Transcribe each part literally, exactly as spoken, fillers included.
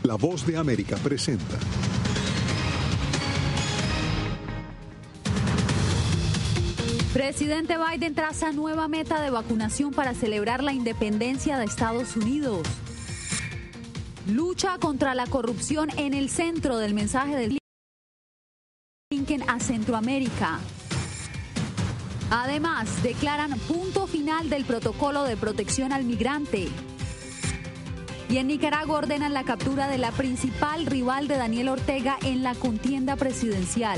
La Voz de América presenta. Presidente Biden traza nueva meta de vacunación para celebrar la independencia de Estados Unidos. Lucha contra la corrupción en el centro del mensaje de Blinken a Centroamérica. Además, declaran punto final del protocolo de protección al migrante. Y en Nicaragua ordenan la captura de la principal rival de Daniel Ortega en la contienda presidencial.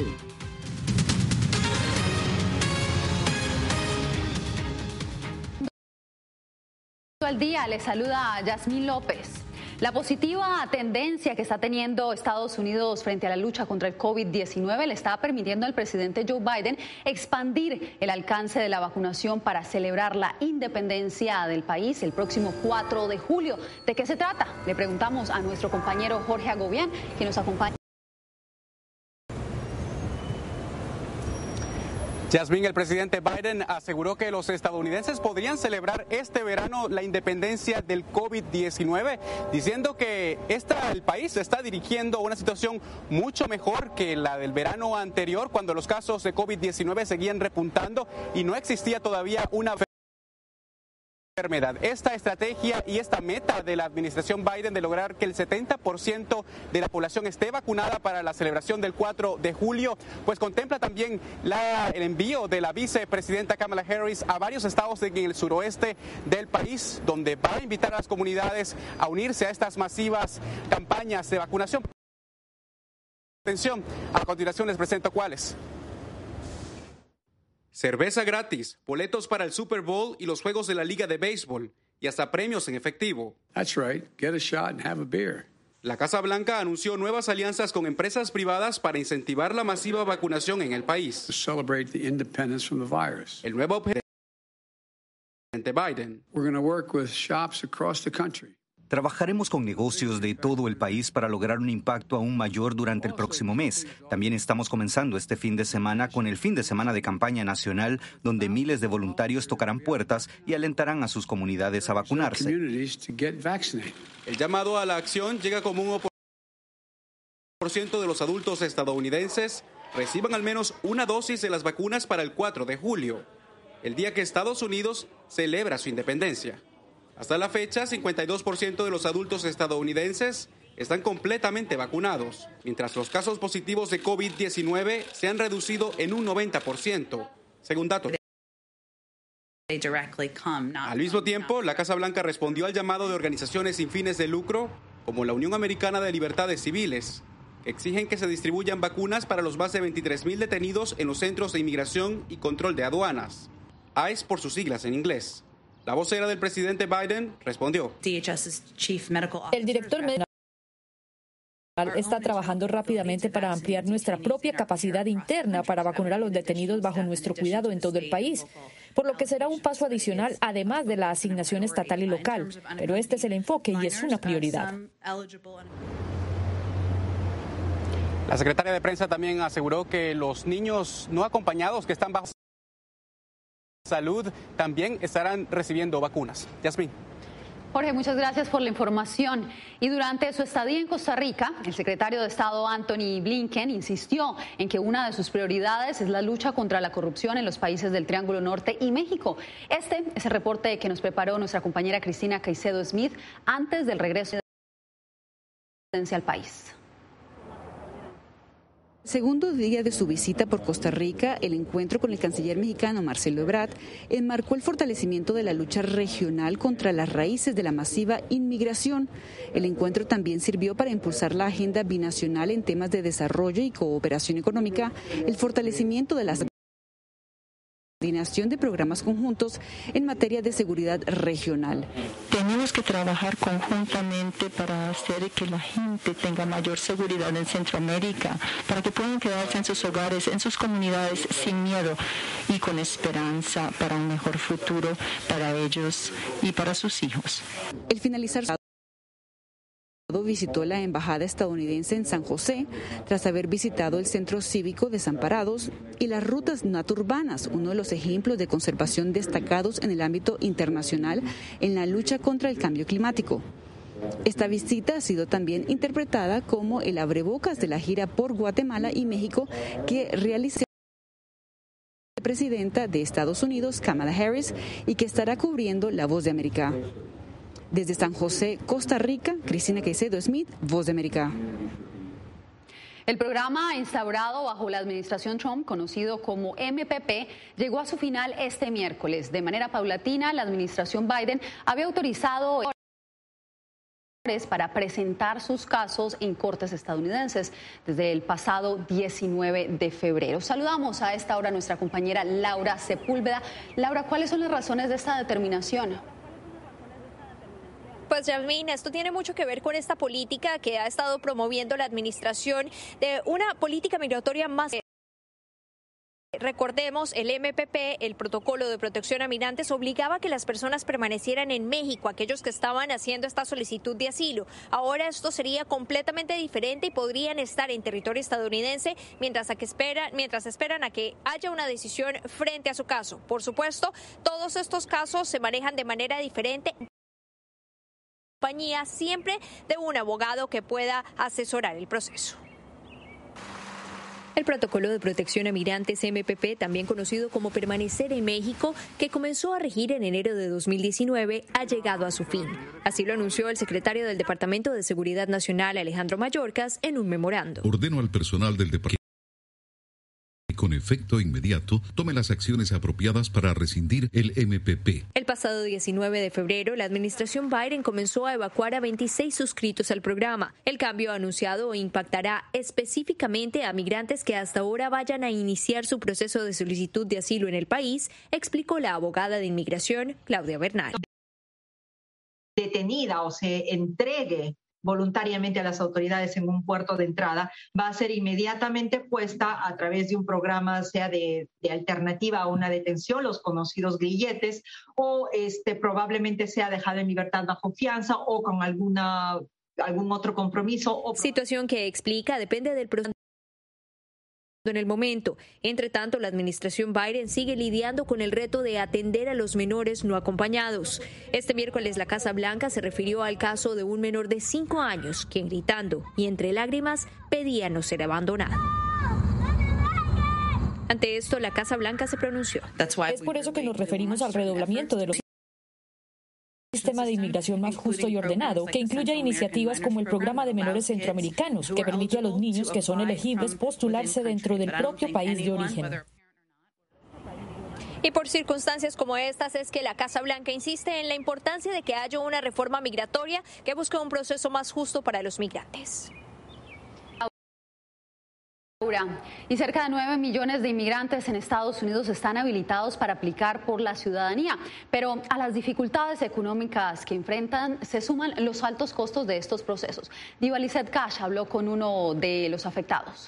Al día les saluda Yasmín López. La positiva tendencia que está teniendo Estados Unidos frente a la lucha contra el COVID diecinueve le está permitiendo al presidente Joe Biden expandir el alcance de la vacunación para celebrar la independencia del país el próximo cuatro de julio. ¿De qué se trata? Le preguntamos a nuestro compañero Jorge Agobián, que nos acompaña. Yasmín, el presidente Biden aseguró que los estadounidenses podrían celebrar este verano la independencia del COVID diecinueve, diciendo que esta, el país se está dirigiendo a una situación mucho mejor que la del verano anterior, cuando los casos de COVID diecinueve seguían repuntando y no existía todavía una enfermedad. Esta estrategia y esta meta de la administración Biden de lograr que el setenta por ciento de la población esté vacunada para la celebración del cuatro de julio, pues contempla también la, el envío de la vicepresidenta Kamala Harris a varios estados en el suroeste del país, donde va a invitar a las comunidades a unirse a estas masivas campañas de vacunación. Atención, a continuación les presento cuáles. Cerveza gratis, boletos para el Super Bowl y los juegos de la Liga de Béisbol, y hasta premios en efectivo. That's right. Get a shot and have a beer. La Casa Blanca anunció nuevas alianzas con empresas privadas para incentivar la masiva vacunación en el país. To celebrate the independence from the virus. El nuevo presidente Biden. We're going to work with shops across the country. Trabajaremos con negocios de todo el país para lograr un impacto aún mayor durante el próximo mes. También estamos comenzando este fin de semana con el fin de semana de campaña nacional, donde miles de voluntarios tocarán puertas y alentarán a sus comunidades a vacunarse. El llamado a la acción llega como un uno por ciento de los adultos estadounidenses reciban al menos una dosis de las vacunas para el cuatro de julio, el día que Estados Unidos celebra su independencia. Hasta la fecha, cincuenta y dos por ciento de los adultos estadounidenses están completamente vacunados, mientras los casos positivos de COVID diecinueve se han reducido en un noventa por ciento, según datos. Al mismo tiempo, la Casa Blanca respondió al llamado de organizaciones sin fines de lucro, como la Unión Americana de Libertades Civiles, que exigen que se distribuyan vacunas para los más de veintitrés mil detenidos en los centros de inmigración y control de aduanas, I C E por sus siglas en inglés. La vocera del presidente Biden respondió. El director médico está trabajando rápidamente para ampliar nuestra propia capacidad interna para vacunar a los detenidos bajo nuestro cuidado en todo el país, por lo que será un paso adicional además de la asignación estatal y local. Pero este es el enfoque y es una prioridad. La secretaria de Prensa también aseguró que los niños no acompañados que están bajo salud también estarán recibiendo vacunas. Yasmín. Jorge, muchas gracias por la información. Y durante su estadía en Costa Rica, el secretario de Estado Antony Blinken insistió en que una de sus prioridades es la lucha contra la corrupción en los países del Triángulo Norte y México. Este es el reporte que nos preparó nuestra compañera Cristina Caicedo Smith antes del regreso al país. Segundo día de su visita por Costa Rica, el encuentro con el canciller mexicano Marcelo Ebrard enmarcó el fortalecimiento de la lucha regional contra las raíces de la masiva inmigración. El encuentro también sirvió para impulsar la agenda binacional en temas de desarrollo y cooperación económica, el fortalecimiento de las coordinación de programas conjuntos en materia de seguridad regional. Tenemos que trabajar conjuntamente para hacer que la gente tenga mayor seguridad en Centroamérica, para que puedan quedarse en sus hogares, en sus comunidades sin miedo y con esperanza para un mejor futuro para ellos y para sus hijos. El finalizar visitó la embajada estadounidense en San José tras haber visitado el Centro Cívico Desamparados y las rutas natururbanas, uno de los ejemplos de conservación destacados en el ámbito internacional en la lucha contra el cambio climático. Esta visita ha sido también interpretada como el abrebocas de la gira por Guatemala y México que realizó la presidenta de Estados Unidos, Kamala Harris, y que estará cubriendo La Voz de América. Desde San José, Costa Rica, Cristina Caicedo Smith, Voz de América. El programa instaurado bajo la administración Trump, conocido como M P P, llegó a su final este miércoles. De manera paulatina, la administración Biden había autorizado para presentar sus casos en cortes estadounidenses desde el pasado diecinueve de febrero. Saludamos a esta hora a nuestra compañera Laura Sepúlveda. Laura, ¿cuáles son las razones de esta determinación? Pues Yasmín, esto tiene mucho que ver con esta política que ha estado promoviendo la administración de una política migratoria más. Recordemos, el M P P, el protocolo de protección a migrantes, obligaba a que las personas permanecieran en México, aquellos que estaban haciendo esta solicitud de asilo. Ahora esto sería completamente diferente y podrían estar en territorio estadounidense mientras a que esperan, mientras esperan a que haya una decisión frente a su caso. Por supuesto, todos estos casos se manejan de manera diferente. Compañía siempre de un abogado que pueda asesorar el proceso. El protocolo de protección a migrantes M P P, también conocido como Permanecer en México, que comenzó a regir en enero de dos mil diecinueve, ha llegado a su fin. Así lo anunció el secretario del Departamento de Seguridad Nacional, Alejandro Mayorkas, en un memorando. Ordeno al personal del departamento con efecto inmediato tome las acciones apropiadas para rescindir el M P P. El pasado diecinueve de febrero, la administración Biden comenzó a evacuar a veintiséis suscritos al programa. El cambio anunciado impactará específicamente a migrantes que hasta ahora vayan a iniciar su proceso de solicitud de asilo en el país, explicó la abogada de inmigración, Claudia Bernal. Detenida o se entregue voluntariamente a las autoridades en un puerto de entrada, va a ser inmediatamente puesta a través de un programa, sea de, de alternativa a una detención, los conocidos grilletes, o este, probablemente sea dejada en libertad bajo fianza o con alguna, algún otro compromiso. O... Situación que explica depende del proceso en el momento. Entre tanto, la administración Biden sigue lidiando con el reto de atender a los menores no acompañados. Este miércoles la Casa Blanca se refirió al caso de un menor de cinco años, quien gritando y entre lágrimas pedía no ser abandonado. Ante esto, la Casa Blanca se pronunció. Es por eso que nos referimos al redoblamiento de los sistema de inmigración más justo y ordenado, que incluya iniciativas como el programa de menores centroamericanos, que permite a los niños que son elegibles postularse dentro del propio país de origen. Y por circunstancias como estas es que la Casa Blanca insiste en la importancia de que haya una reforma migratoria que busque un proceso más justo para los migrantes. Y cerca de nueve millones de inmigrantes en Estados Unidos están habilitados para aplicar por la ciudadanía, pero a las dificultades económicas que enfrentan se suman los altos costos de estos procesos. Diva Lizeth Cash habló con uno de los afectados.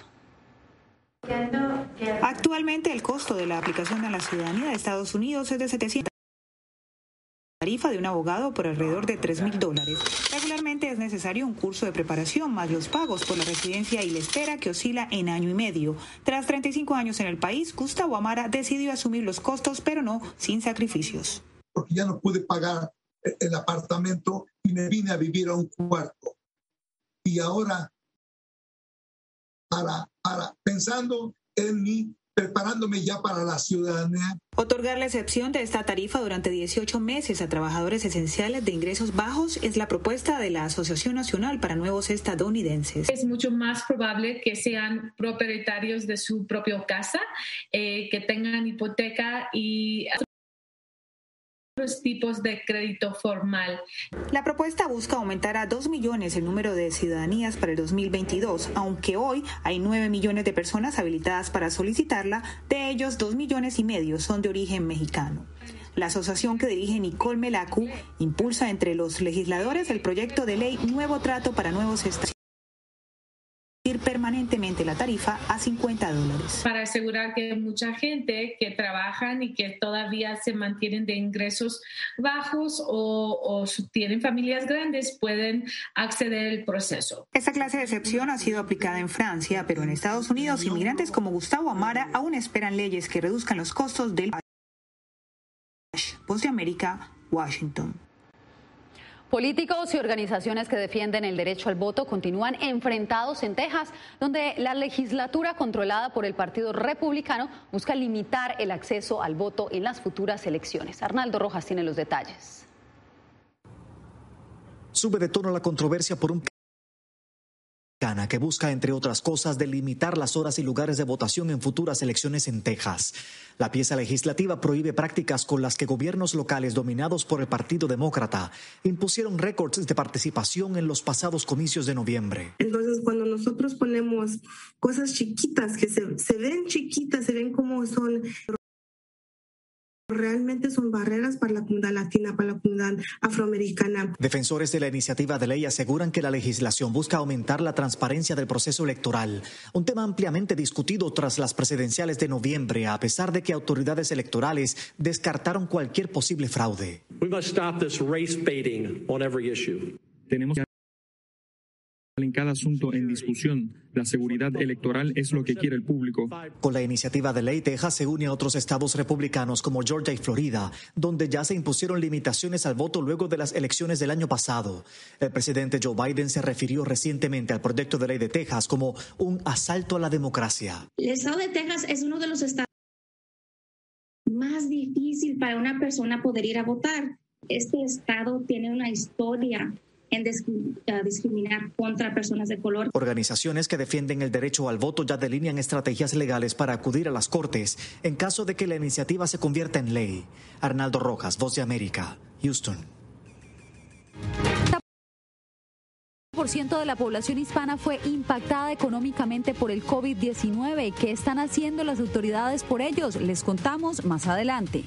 Actualmente el costo de la aplicación a la ciudadanía de Estados Unidos es de setecientos. Tarifa de un abogado por alrededor de tres mil dólares. Regularmente es necesario un curso de preparación más los pagos por la residencia y la espera que oscila en año y medio. Tras treinta y cinco años en el país, Gustavo Amara decidió asumir los costos, pero no sin sacrificios. Porque ya no pude pagar el apartamento y me vine a vivir a un cuarto. Y ahora, para, para pensando en mí, preparándome ya para la ciudadanía. Otorgar la excepción de esta tarifa durante dieciocho meses a trabajadores esenciales de ingresos bajos es la propuesta de la Asociación Nacional para Nuevos Estadounidenses. Es mucho más probable que sean propietarios de su propia casa, eh, que tengan hipoteca y otros tipos de crédito formal. La propuesta busca aumentar a dos millones el número de ciudadanías para el dos mil veintidós, aunque hoy hay nueve millones de personas habilitadas para solicitarla, de ellos dos millones y medio son de origen mexicano. La asociación que dirige Nicole Melacu impulsa entre los legisladores el proyecto de ley Nuevo Trato para Nuevos Estados permanentemente la tarifa a cincuenta dólares. Para asegurar que mucha gente que trabajan y que todavía se mantienen de ingresos bajos o, o tienen familias grandes pueden acceder al proceso. Esta clase de excepción ha sido aplicada en Francia, pero en Estados Unidos inmigrantes como Gustavo Amara aún esperan leyes que reduzcan los costos del Voz de América, Washington. Políticos y organizaciones que defienden el derecho al voto continúan enfrentados en Texas, donde la legislatura controlada por el Partido Republicano busca limitar el acceso al voto en las futuras elecciones. Arnaldo Rojas tiene los detalles. Sube de tono la controversia por un que busca, entre otras cosas, delimitar las horas y lugares de votación en futuras elecciones en Texas. La pieza legislativa prohíbe prácticas con las que gobiernos locales dominados por el Partido Demócrata impusieron récords de participación en los pasados comicios de noviembre. Entonces, cuando nosotros ponemos cosas chiquitas, que se, se ven chiquitas, se ven como son... realmente son barreras para la comunidad latina, para la comunidad afroamericana. Defensores de la iniciativa de ley aseguran que la legislación busca aumentar la transparencia del proceso electoral, un tema ampliamente discutido tras las presidenciales de noviembre, a pesar de que autoridades electorales descartaron cualquier posible fraude. We must stop this race baiting on every issue. Tenemos que en cada asunto en discusión. La seguridad electoral es lo que quiere el público. Con la iniciativa de ley, Texas se une a otros estados republicanos como Georgia y Florida, donde ya se impusieron limitaciones al voto luego de las elecciones del año pasado. El presidente Joe Biden se refirió recientemente al proyecto de ley de Texas como un asalto a la democracia. El estado de Texas es uno de los estados más difícil para una persona poder ir a votar. Este estado tiene una historia en discriminar contra personas de color. Organizaciones que defienden el derecho al voto ya delinean estrategias legales para acudir a las cortes en caso de que la iniciativa se convierta en ley. Arnaldo Rojas, Voz de América, Houston. El por ciento de la población hispana fue impactada económicamente por el COVID diecinueve. ¿Qué están haciendo las autoridades por ellos? Les contamos más adelante.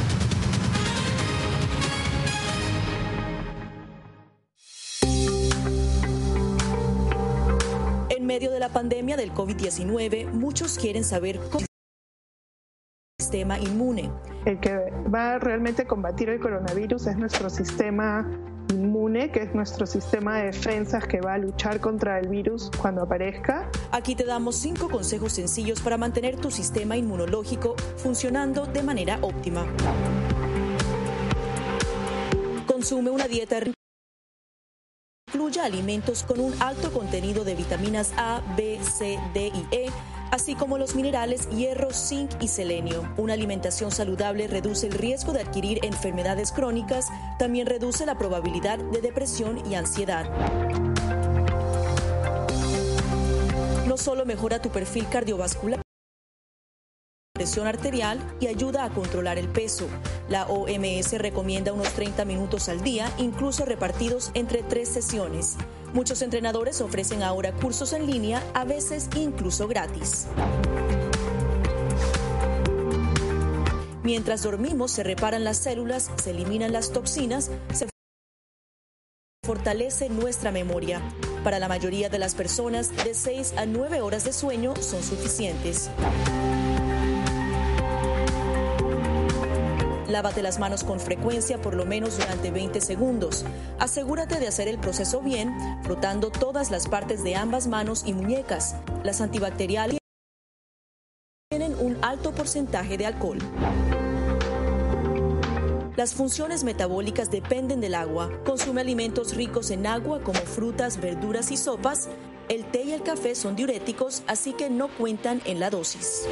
En medio de la pandemia del COVID diecinueve, muchos quieren saber cómo es el sistema inmune. El que va realmente a combatir el coronavirus es nuestro sistema inmune, que es nuestro sistema de defensas que va a luchar contra el virus cuando aparezca. Aquí te damos cinco consejos sencillos para mantener tu sistema inmunológico funcionando de manera óptima. Consume una dieta incluye alimentos con un alto contenido de vitaminas A, B, C, D y E, así como los minerales hierro, zinc y selenio. Una alimentación saludable reduce el riesgo de adquirir enfermedades crónicas, también reduce la probabilidad de depresión y ansiedad. No solo mejora tu perfil cardiovascular, presión arterial y ayuda a controlar el peso. La O M S recomienda unos treinta minutos al día, incluso repartidos entre tres sesiones. Muchos entrenadores ofrecen ahora cursos en línea, a veces incluso gratis. Mientras dormimos, se reparan las células, se eliminan las toxinas, se fortalece nuestra memoria. Para la mayoría de las personas, de seis a nueve horas de sueño son suficientes. Lávate las manos con frecuencia, por lo menos durante veinte segundos. Asegúrate de hacer el proceso bien, frotando todas las partes de ambas manos y muñecas. Las antibacteriales tienen un alto porcentaje de alcohol. Las funciones metabólicas dependen del agua. Consume alimentos ricos en agua como frutas, verduras y sopas. El té y el café son diuréticos, así que no cuentan en la dosis.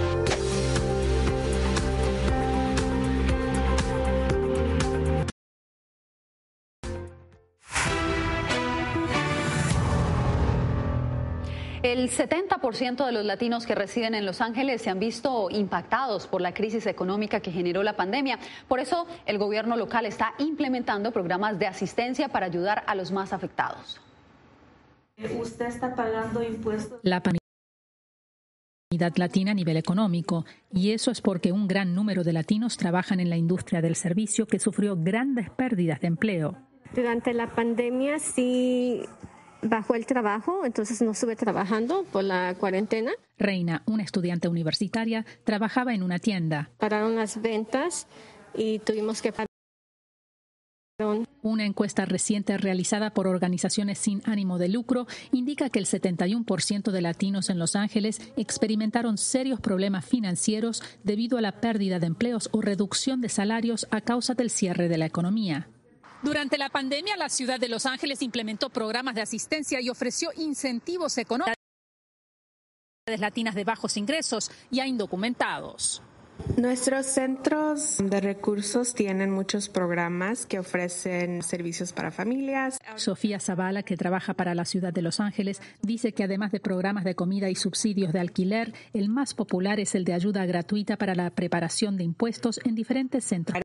El setenta por ciento de los latinos que residen en Los Ángeles se han visto impactados por la crisis económica que generó la pandemia. Por eso, el gobierno local está implementando programas de asistencia para ayudar a los más afectados. Usted está pagando impuestos. La comunidad latina a nivel económico, y eso es porque un gran número de latinos trabajan en la industria del servicio que sufrió grandes pérdidas de empleo. Durante la pandemia sí bajó el trabajo, entonces no estuve trabajando por la cuarentena. Reina, una estudiante universitaria, trabajaba en una tienda. Pararon las ventas y tuvimos que parar. Una encuesta reciente realizada por organizaciones sin ánimo de lucro indica que el setenta y uno por ciento de latinos en Los Ángeles experimentaron serios problemas financieros debido a la pérdida de empleos o reducción de salarios a causa del cierre de la economía. Durante la pandemia, la ciudad de Los Ángeles implementó programas de asistencia y ofreció incentivos económicos a las latinas de bajos ingresos y a indocumentados. Nuestros centros de recursos tienen muchos programas que ofrecen servicios para familias. Sofía Zavala, que trabaja para la ciudad de Los Ángeles, dice que además de programas de comida y subsidios de alquiler, el más popular es el de ayuda gratuita para la preparación de impuestos en diferentes centros.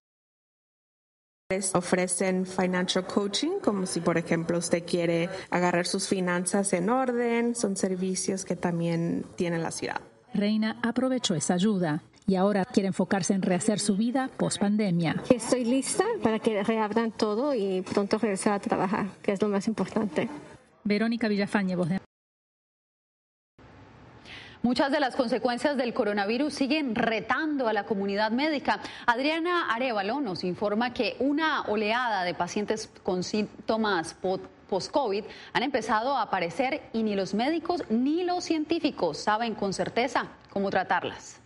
Ofrecen financial coaching, como si, por ejemplo, usted quiere agarrar sus finanzas en orden. Son servicios que también tiene la ciudad. Reina aprovechó esa ayuda y ahora quiere enfocarse en rehacer su vida post-pandemia. Estoy lista para que reabran todo y pronto regresar a trabajar, que es lo más importante. Verónica Villafañe, voz de... Muchas de las consecuencias del coronavirus siguen retando a la comunidad médica. Adriana Arévalo nos informa que una oleada de pacientes con síntomas post-COVID han empezado a aparecer y ni los médicos ni los científicos saben con certeza cómo tratarlas.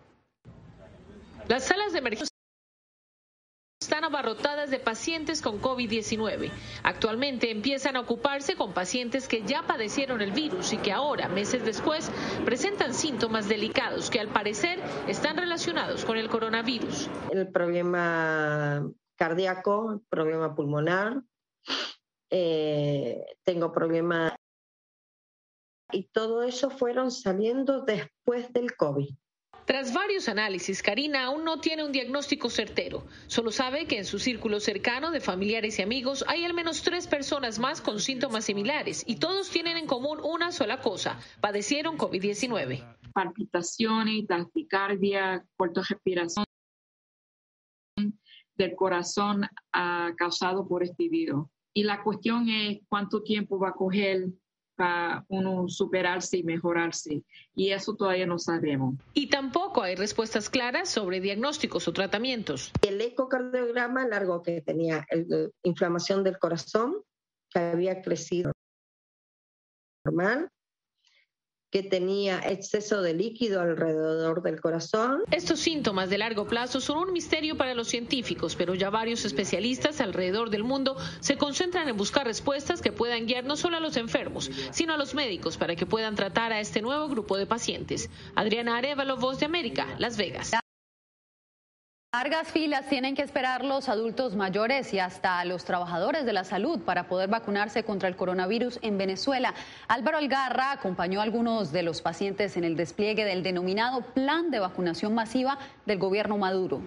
Las salas de emergencia están abarrotadas de pacientes con COVID diecinueve. Actualmente empiezan a ocuparse con pacientes que ya padecieron el virus y que ahora, meses después, presentan síntomas delicados que al parecer están relacionados con el coronavirus. El problema cardíaco, el problema pulmonar, eh, tengo problemas y todo eso fueron saliendo después del COVID. Tras varios análisis, Karina aún no tiene un diagnóstico certero. Solo sabe que en su círculo cercano de familiares y amigos hay al menos tres personas más con síntomas similares y todos tienen en común una sola cosa: padecieron COVID diecinueve. Palpitaciones, taquicardia, corta respiración del corazón uh, causado por este virus. Y la cuestión es cuánto tiempo va a coger para uno superarse y mejorarse, y eso todavía no sabemos. Y tampoco hay respuestas claras sobre diagnósticos o tratamientos. El ecocardiograma largo que tenía el, inflamación del corazón, que había crecido normal, que tenía exceso de líquido alrededor del corazón. Estos síntomas de largo plazo son un misterio para los científicos, pero ya varios especialistas alrededor del mundo se concentran en buscar respuestas que puedan guiar no solo a los enfermos, sino a los médicos para que puedan tratar a este nuevo grupo de pacientes. Adriana Arévalo, Voz de América, Las Vegas. Largas filas tienen que esperar los adultos mayores y hasta los trabajadores de la salud para poder vacunarse contra el coronavirus en Venezuela. Álvaro Algarra acompañó a algunos de los pacientes en el despliegue del denominado Plan de Vacunación Masiva del gobierno Maduro.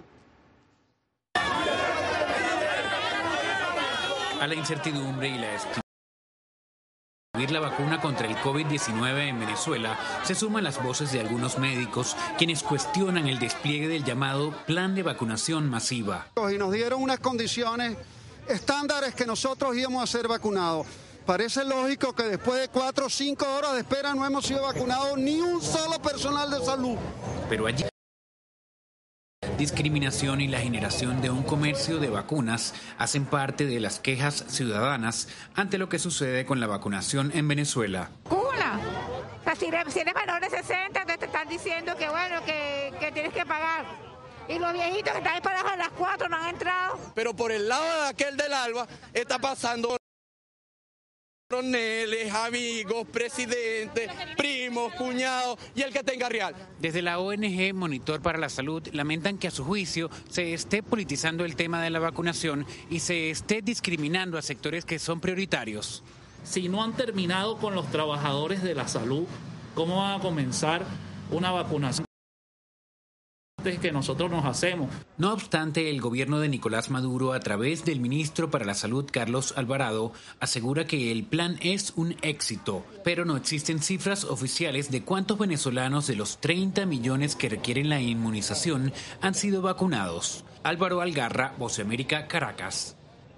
A la incertidumbre y la la vacuna contra el COVID diecinueve en Venezuela, se suman las voces de algunos médicos quienes cuestionan el despliegue del llamado Plan de Vacunación Masiva. Y nos dieron unas condiciones estándares que nosotros íbamos a ser vacunados. Parece lógico que después de cuatro o cinco horas de espera no hemos sido vacunados ni un solo personal de salud. Pero allí discriminación y la generación de un comercio de vacunas hacen parte de las quejas ciudadanas ante lo que sucede con la vacunación en Venezuela. ¡Cula! Si eres menor de sesenta, te están diciendo que bueno, que, que tienes que pagar. Y los viejitos que están esperados a las cuatro no han entrado. Pero por el lado de aquel del Alba está pasando coroneles, amigos, presidentes, primos, cuñados y el que tenga real. Desde la O N G Monitor para la Salud lamentan que a su juicio se esté politizando el tema de la vacunación y se esté discriminando a sectores que son prioritarios. Si no han terminado con los trabajadores de la salud, ¿cómo van a comenzar una vacunación que nosotros nos hacemos? No obstante, el gobierno de Nicolás Maduro, a través del ministro para la Salud, Carlos Alvarado, asegura que el plan es un éxito, pero no existen cifras oficiales de cuántos venezolanos de los treinta millones que requieren la inmunización han sido vacunados. Álvaro Algarra, Voz de América, Caracas.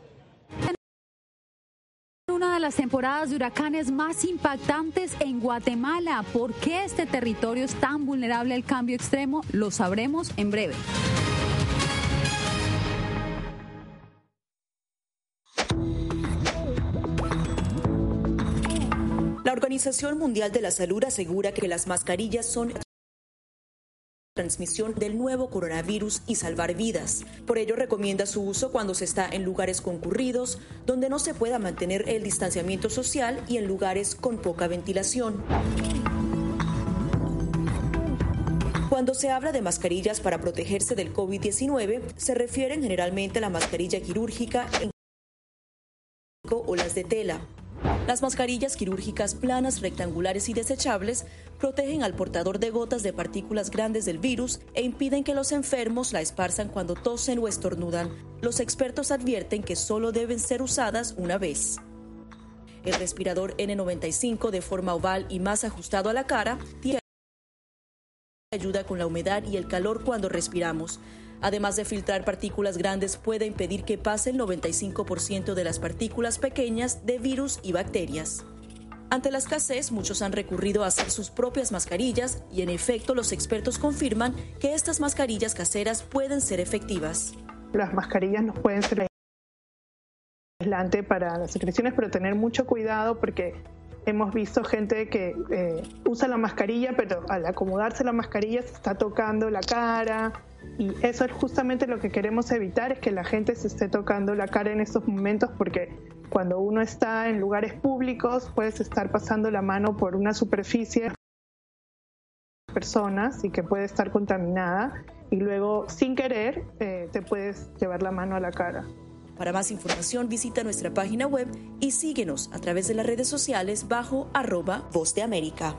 Una de las temporadas de huracanes más impactantes en Guatemala. ¿Por qué este territorio es tan vulnerable al cambio extremo? Lo sabremos en breve. La Organización Mundial de la Salud asegura que las mascarillas son transmisión del nuevo coronavirus y salvar vidas. Por ello recomienda su uso cuando se está en lugares concurridos, donde no se pueda mantener el distanciamiento social y en lugares con poca ventilación. Cuando se habla de mascarillas para protegerse del COVID diecinueve, se refieren generalmente a la mascarilla quirúrgica o las de tela. Las mascarillas quirúrgicas planas, rectangulares y desechables protegen al portador de gotas de partículas grandes del virus e impiden que los enfermos la esparzan cuando tosen o estornudan. Los expertos advierten que solo deben ser usadas una vez. El respirador N noventa y cinco de forma oval y más ajustado a la cara tiene ayuda con la humedad y el calor cuando respiramos. Además de filtrar partículas grandes, puede impedir que pase el noventa y cinco por ciento de las partículas pequeñas de virus y bacterias. Ante la escasez, muchos han recurrido a hacer sus propias mascarillas y, en efecto, los expertos confirman que estas mascarillas caseras pueden ser efectivas. Las mascarillas nos pueden ser aislante para las secreciones, pero tener mucho cuidado porque hemos visto gente que eh, usa la mascarilla, pero al acomodarse la mascarilla se está tocando la cara. Y eso es justamente lo que queremos evitar, es que la gente se esté tocando la cara en estos momentos, porque cuando uno está en lugares públicos puedes estar pasando la mano por una superficie de personas y que puede estar contaminada y luego sin querer eh, te puedes llevar la mano a la cara. Para más información visita nuestra página web y síguenos a través de las redes sociales bajo arroba Voz de América.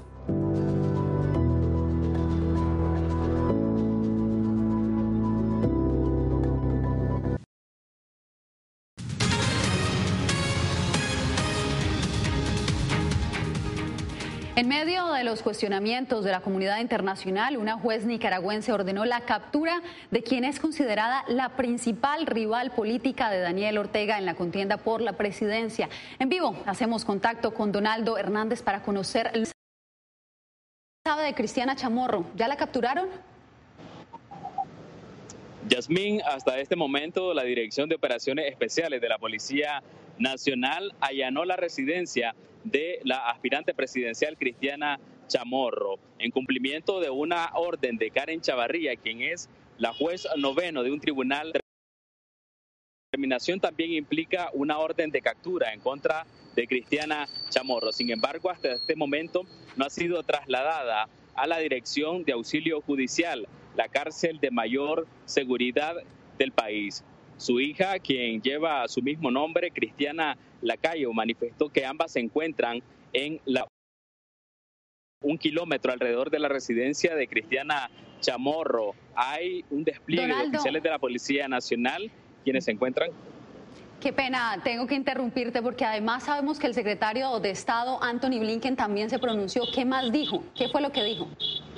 En medio de los cuestionamientos de la comunidad internacional, una juez nicaragüense ordenó la captura de quien es considerada la principal rival política de Daniel Ortega en la contienda por la presidencia. En vivo hacemos contacto con Donaldo Hernández para conocer el sabe de Cristiana Chamorro. ¿Ya la capturaron? Yasmín, hasta este momento la Dirección de Operaciones Especiales de la Policía Nacional allanó la residencia de la aspirante presidencial Cristiana Chamorro, en cumplimiento de una orden de Karen Chavarría, quien es la juez noveno de un tribunal. La determinación también implica una orden de captura en contra de Cristiana Chamorro. Sin embargo, hasta este momento no ha sido trasladada a la Dirección de Auxilio Judicial, la cárcel de mayor seguridad del país. Su hija, quien lleva su mismo nombre, Cristiana Lacayo, manifestó que ambas se encuentran en la un kilómetro alrededor de la residencia de Cristiana Chamorro. Hay un despliegue Donaldo, de oficiales de la Policía Nacional quienes se encuentran. Qué pena, tengo que interrumpirte porque además sabemos que el secretario de Estado, Anthony Blinken, también se pronunció. ¿Qué más dijo? ¿Qué fue lo que dijo?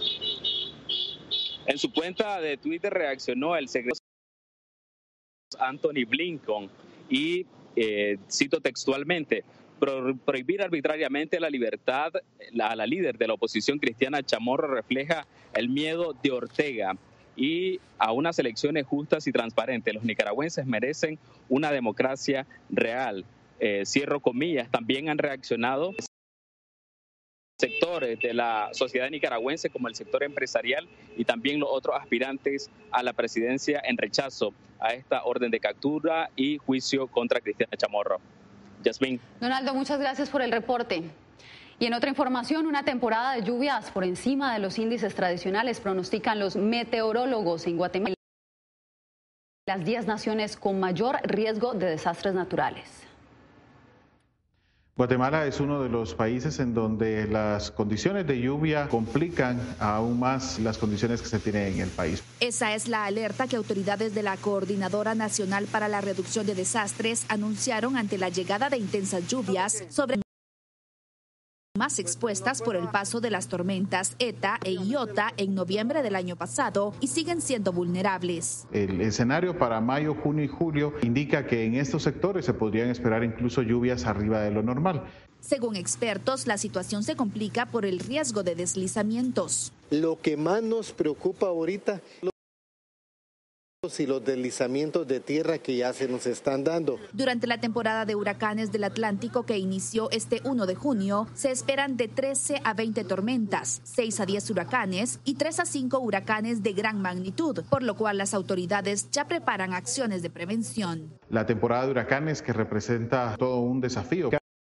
En su cuenta de Twitter reaccionó el secretario Anthony Blinken y eh, cito textualmente: Pro, prohibir arbitrariamente la libertad a la líder de la oposición Cristiana Chamorro refleja el miedo de Ortega y a unas elecciones justas y transparentes. Los nicaragüenses merecen una democracia real. Eh, cierro comillas. También han reaccionado sectores de la sociedad nicaragüense como el sector empresarial y también los otros aspirantes a la presidencia en rechazo a esta orden de captura y juicio contra Cristiana Chamorro. Yasmín. Donaldo, muchas gracias por el reporte. Y en otra información, una temporada de lluvias por encima de los índices tradicionales pronostican los meteorólogos en Guatemala, las diez naciones con mayor riesgo de desastres naturales. Guatemala es uno de los países en donde las condiciones de lluvia complican aún más las condiciones que se tienen en el país. Esa es la alerta que autoridades de la Coordinadora Nacional para la Reducción de Desastres anunciaron ante la llegada de intensas lluvias sobre más expuestas por el paso de las tormentas Eta e Iota en noviembre del año pasado y siguen siendo vulnerables. El escenario para mayo, junio y julio indica que en estos sectores se podrían esperar incluso lluvias arriba de lo normal. Según expertos, la situación se complica por el riesgo de deslizamientos. Lo que más nos preocupa ahorita y los deslizamientos de tierra que ya se nos están dando. Durante la temporada de huracanes del Atlántico que inició este primero de junio, se esperan de trece a veinte tormentas, seis a diez huracanes y tres a cinco huracanes de gran magnitud, por lo cual las autoridades ya preparan acciones de prevención. La temporada de huracanes, que representa todo un desafío,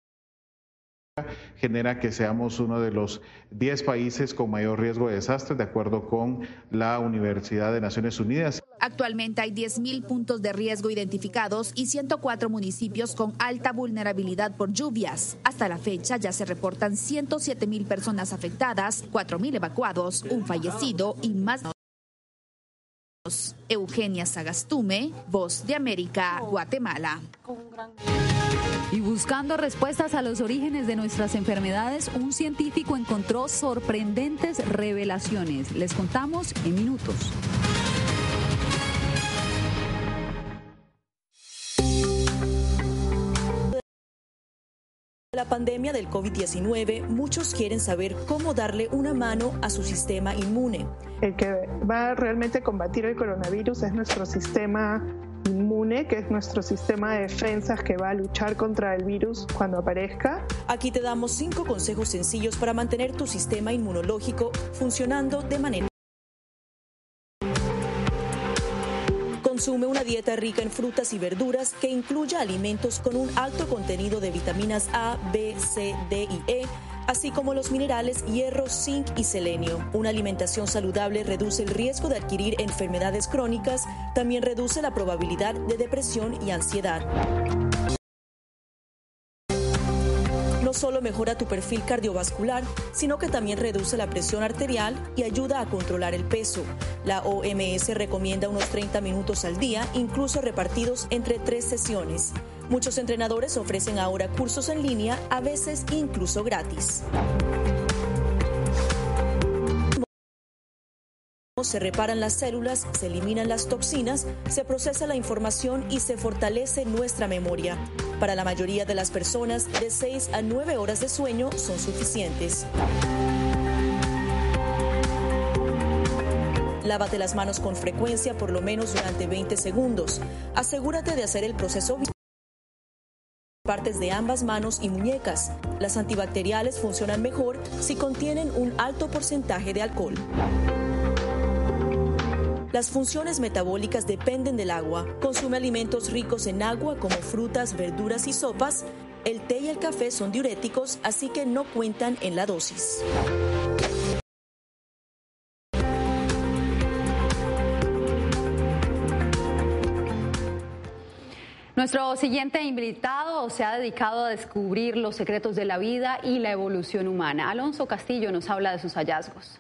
genera que seamos uno de los diez países con mayor riesgo de desastres, de acuerdo con la Universidad de Naciones Unidas. Actualmente hay diez mil puntos de riesgo identificados y ciento cuatro municipios con alta vulnerabilidad por lluvias. Hasta la fecha ya se reportan ciento siete mil personas afectadas, cuatro mil evacuados, un fallecido y más. Eugenia Sagastume, Voz de América, Guatemala. Y buscando respuestas a los orígenes de nuestras enfermedades, un científico encontró sorprendentes revelaciones. Les contamos en minutos. La pandemia del COVID diecinueve, muchos quieren saber cómo darle una mano a su sistema inmune. El que va a realmente combatir el coronavirus es nuestro sistema inmune, que es nuestro sistema de defensas que va a luchar contra el virus cuando aparezca. Aquí te damos cinco consejos sencillos para mantener tu sistema inmunológico funcionando de manera. Consume una dieta rica en frutas y verduras que incluya alimentos con un alto contenido de vitaminas A, B, C, D y E, así como los minerales hierro, zinc y selenio. Una alimentación saludable reduce el riesgo de adquirir enfermedades crónicas, también reduce la probabilidad de depresión y ansiedad. No solo mejora tu perfil cardiovascular, sino que también reduce la presión arterial y ayuda a controlar el peso. La O M S recomienda unos treinta minutos al día, incluso repartidos entre tres sesiones. Muchos entrenadores ofrecen ahora cursos en línea, a veces incluso gratis. Se reparan las células, se eliminan las toxinas, se procesa la información y se fortalece nuestra memoria. Para la mayoría de las personas, de seis a nueve horas de sueño son suficientes. Lávate las manos con frecuencia, por lo menos durante veinte segundos. Asegúrate de hacer el proceso partes de ambas manos y muñecas. Las antibacteriales funcionan mejor si contienen un alto porcentaje de alcohol. Las funciones metabólicas dependen del agua. Consume alimentos ricos en agua como frutas, verduras y sopas. El té y el café son diuréticos, así que no cuentan en la dosis. Nuestro siguiente invitado se ha dedicado a descubrir los secretos de la vida y la evolución humana. Alonso Castillo nos habla de sus hallazgos.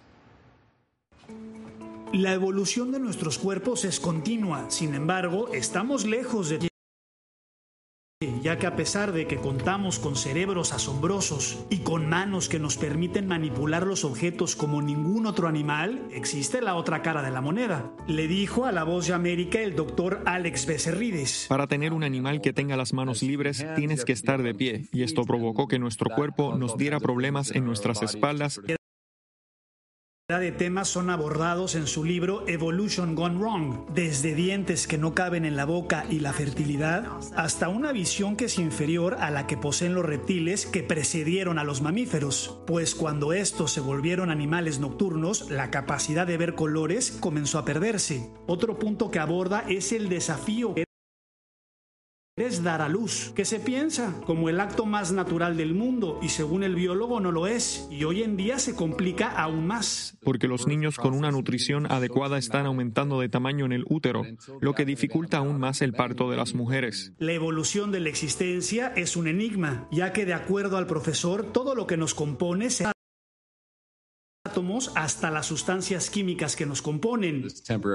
La evolución de nuestros cuerpos es continua, sin embargo, estamos lejos de ya que a pesar de que contamos con cerebros asombrosos y con manos que nos permiten manipular los objetos como ningún otro animal, existe la otra cara de la moneda, le dijo a La Voz de América el doctor Alex Becerrides. Para tener un animal que tenga las manos libres, tienes que estar de pie, y esto provocó que nuestro cuerpo nos diera problemas en nuestras espaldas. De temas son abordados en su libro Evolution Gone Wrong, desde dientes que no caben en la boca y la fertilidad, hasta una visión que es inferior a la que poseen los reptiles que precedieron a los mamíferos, pues cuando estos se volvieron animales nocturnos, la capacidad de ver colores comenzó a perderse. Otro punto que aborda es el desafío que es dar a luz, que se piensa como el acto más natural del mundo y según el biólogo no lo es, y hoy en día se complica aún más. Porque los niños con una nutrición adecuada están aumentando de tamaño en el útero, lo que dificulta aún más el parto de las mujeres. La evolución de la existencia es un enigma, ya que de acuerdo al profesor, todo lo que nos compone se átomos hasta las sustancias químicas que nos componen.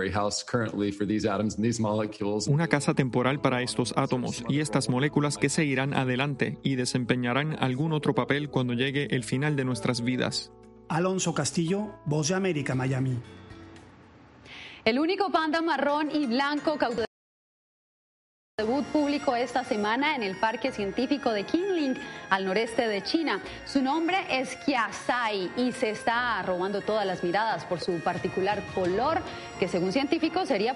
Una casa temporal para estos átomos y estas moléculas que seguirán adelante y desempeñarán algún otro papel cuando llegue el final de nuestras vidas. Alonso Castillo, Voz de América, Miami. El único panda marrón y blanco caudal debut público esta semana en el Parque Científico de Qinling, al noreste de China. Su nombre es Qiaozhai y se está robando todas las miradas por su particular color, que según científicos sería